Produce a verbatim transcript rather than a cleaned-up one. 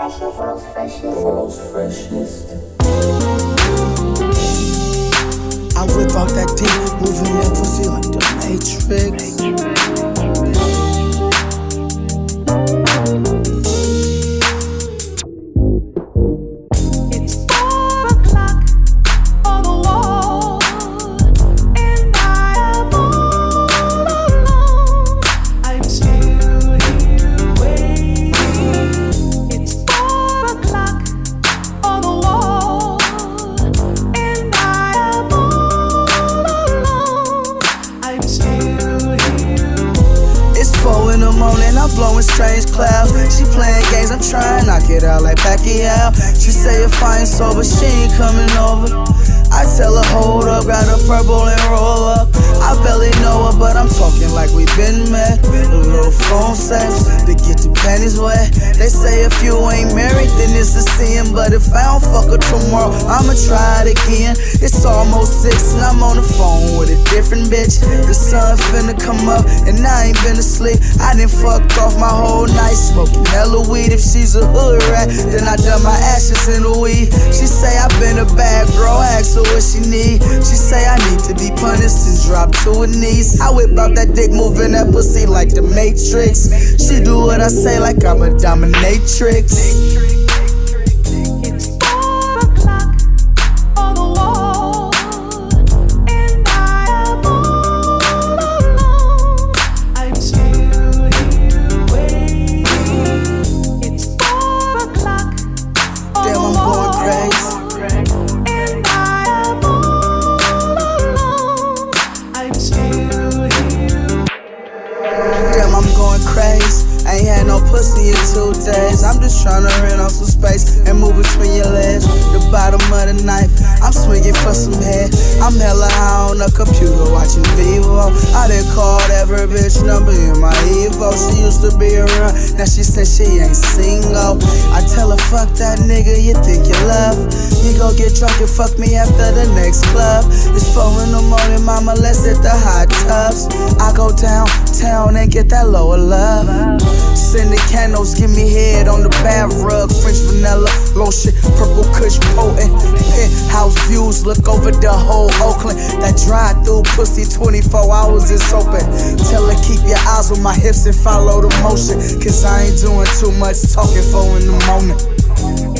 I whip out that dick, moving that pussy like the Matrix. It's four o'clock on the wall, and I am all alone. I'm still here waiting. It's four o'clock on the wall, and I am all alone. I'm still here. It's four in the morning, I'm blowing strange clouds. She playing games, I'm trying to knock it out like Pacquiao. She say if I ain't sober, she ain't coming over. I tell her hold up, got a purple and roll up. I barely know her, but I'm talking like we been met. A little phone sex to get the panties wet. They say if you ain't married, then it's a sin. But if I don't fuck her tomorrow, I'ma try it again. It's almost six and I'm on the phone with a different bitch. The sun finna come up and I ain't been asleep. I done fucked off my whole night smoking hella weed. If she's a hood rat, then I done my ashes in the weed. She say I been a bad girl, ask her what she need. She say I need to be punished and drop to her knees. I whip out that dick, moving that pussy like the Matrix. She do what I say like I'm a dominatrix. It's four o'clock on the wall, and I am all alone. I'm still here waiting. It's four o'clock on Damn, the I'm wall, going crazy. and I am all alone. I'm still here. Damn, I'm going crazy. I ain't had no pussy in two days. I'm just tryna rent off some space and move between your legs. The bottom of the knife, I'm swinging for some head. I'm hella high on the computer watching Vivo. I done called every bitch number in my Evo. She used to be around, now she said she ain't single. I tell her fuck that nigga you think you love. You go get drunk and fuck me after the next club. It's four in the morning, mama, let's hit the hot tubs. I go downtown and get that lower love. Send the candles, give me head on the bath rug. French vanilla lotion, purple kush potent. Penthouse views, look over the whole Oakland. That drive-through pussy, twenty-four hours is open. Tell her keep your eyes on my hips and follow the motion. Cause I ain't doing too much talking for in the moment.